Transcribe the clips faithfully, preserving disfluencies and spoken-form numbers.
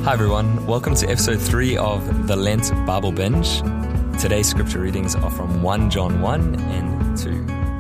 Hi everyone, welcome to episode three of the Lent Bible Binge. Today's scripture readings are from First John one and two.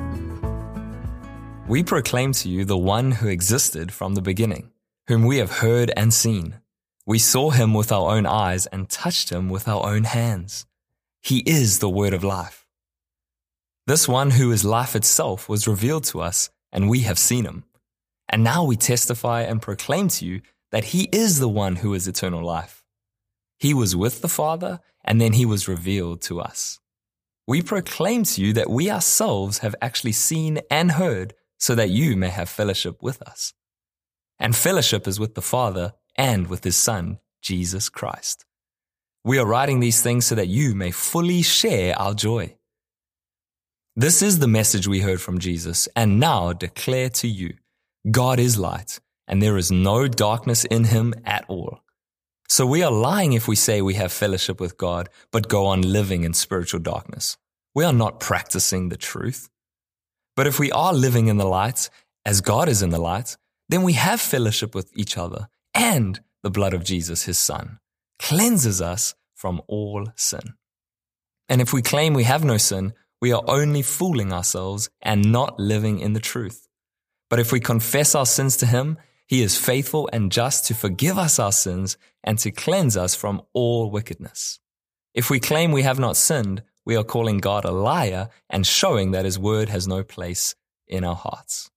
We proclaim to you the one who existed from the beginning, whom we have heard and seen. We saw him with our own eyes and touched him with our own hands. He is the word of life. This one who is life itself was revealed to us, and we have seen him. And now we testify and proclaim to you that he is the one who is eternal life. He was with the Father, and then he was revealed to us. We proclaim to you that we ourselves have actually seen and heard, so that you may have fellowship with us. And fellowship is with the Father and with his Son, Jesus Christ. We are writing these things so that you may fully share our joy. This is the message we heard from Jesus, and now declare to you, God is light, and there is no darkness in him at all. So we are lying if we say we have fellowship with God, but go on living in spiritual darkness. We are not practicing the truth. But if we are living in the light, as God is in the light, then we have fellowship with each other, and the blood of Jesus, his Son, cleanses us from all sin. And if we claim we have no sin, we are only fooling ourselves and not living in the truth. But if we confess our sins to him, he is faithful and just to forgive us our sins and to cleanse us from all wickedness. If we claim we have not sinned, we are calling God a liar and showing that his word has no place in our hearts.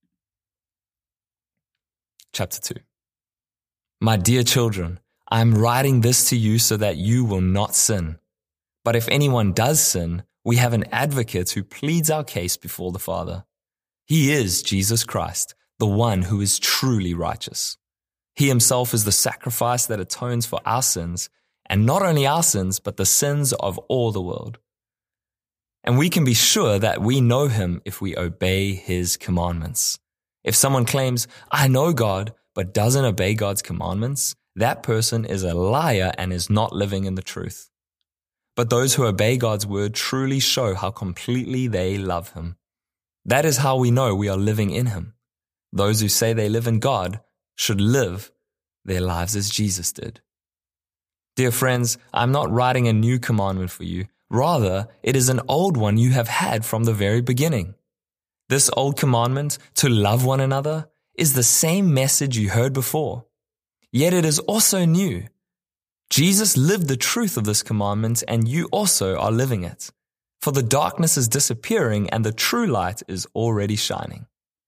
Chapter two. My dear children, I am writing this to you so that you will not sin. But if anyone does sin, we have an advocate who pleads our case before the Father. He is Jesus Christ, the one who is truly righteous. He himself is the sacrifice that atones for our sins, and not only our sins, but the sins of all the world. And we can be sure that we know him if we obey his commandments. If someone claims, I know God, but doesn't obey God's commandments, that person is a liar and is not living in the truth. But those who obey God's word truly show how completely they love him. That is how we know we are living in him. Those who say they live in God should live their lives as Jesus did. Dear friends, I'm not writing a new commandment for you. Rather, it is an old one you have had from the very beginning. This old commandment, to love one another, is the same message you heard before. Yet it is also new. Jesus lived the truth of this commandment, and you also are living it. For the darkness is disappearing and the true light is already shining.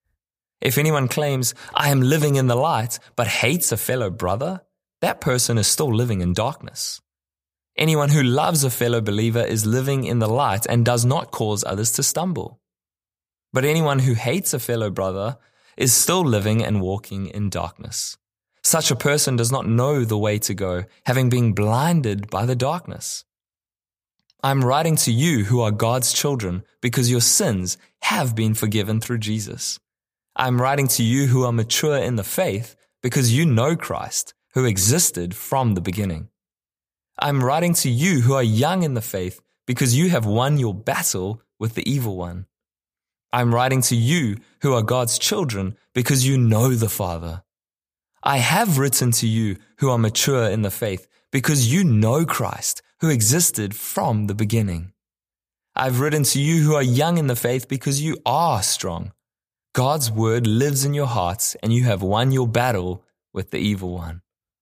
If anyone claims, I am living in the light, but hates a fellow brother, that person is still living in darkness. Anyone who loves a fellow believer is living in the light and does not cause others to stumble. But anyone who hates a fellow brother is still living and walking in darkness. Such a person does not know the way to go, having been blinded by the darkness. I am writing to you who are God's children because your sins have been forgiven through Jesus. I am writing to you who are mature in the faith because you know Christ, who existed from the beginning. I am writing to you who are young in the faith because you have won your battle with the evil one. I am writing to you who are God's children because you know the Father. I have written to you who are mature in the faith because you know Christ, who existed from the beginning. I've written to you who are young in the faith because you are strong. God's word lives in your hearts, and you have won your battle with the evil one.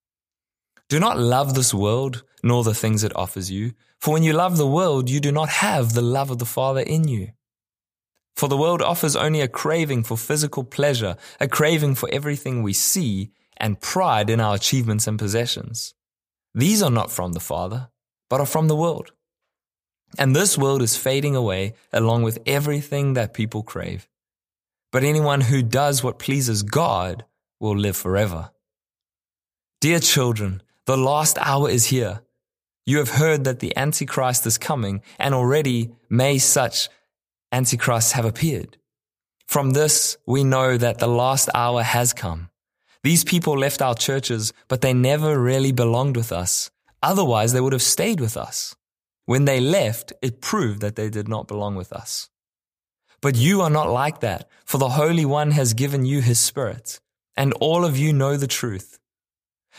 Do not love this world, nor the things it offers you, for when you love the world, you do not have the love of the Father in you. For the world offers only a craving for physical pleasure, a craving for everything we see, and pride in our achievements and possessions. These are not from the Father, but are from the world. And this world is fading away along with everything that people crave. But anyone who does what pleases God will live forever. Dear children, the last hour is here. You have heard that the Antichrist is coming, and already may such Antichrists have appeared. From this, we know that the last hour has come. These people left our churches, but they never really belonged with us. Otherwise, they would have stayed with us. When they left, it proved that they did not belong with us. But you are not like that, for the Holy One has given you his Spirit, and all of you know the truth.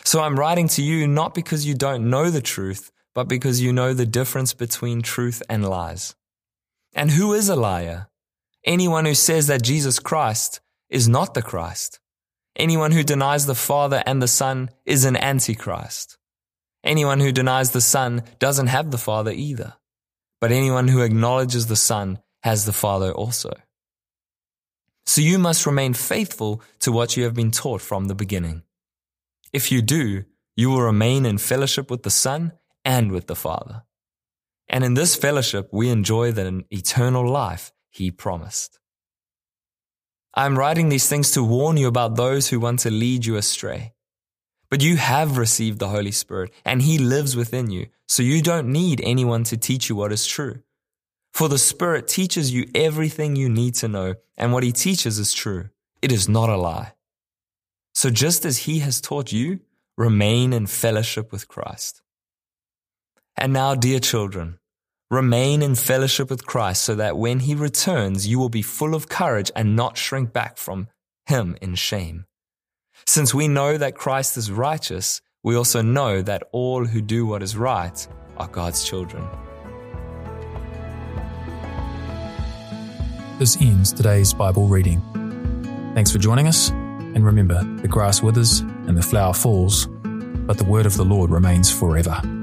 So I'm writing to you not because you don't know the truth, but because you know the difference between truth and lies. And who is a liar? Anyone who says that Jesus Christ is not the Christ. Anyone who denies the Father and the Son is an antichrist. Anyone who denies the Son doesn't have the Father either. But anyone who acknowledges the Son has the Father also. So you must remain faithful to what you have been taught from the beginning. If you do, you will remain in fellowship with the Son and with the Father. And in this fellowship, we enjoy the eternal life He promised. I am writing these things to warn you about those who want to lead you astray. But you have received the Holy Spirit, and He lives within you, so you don't need anyone to teach you what is true. For the Spirit teaches you everything you need to know, and what He teaches is true. It is not a lie. So just as He has taught you, remain in fellowship with Christ. And now, dear children, remain in fellowship with Christ so that when He returns, you will be full of courage and not shrink back from Him in shame. Since we know that Christ is righteous, we also know that all who do what is right are God's children. This ends today's Bible reading. Thanks for joining us, and remember, the grass withers and the flower falls, but the word of the Lord remains forever.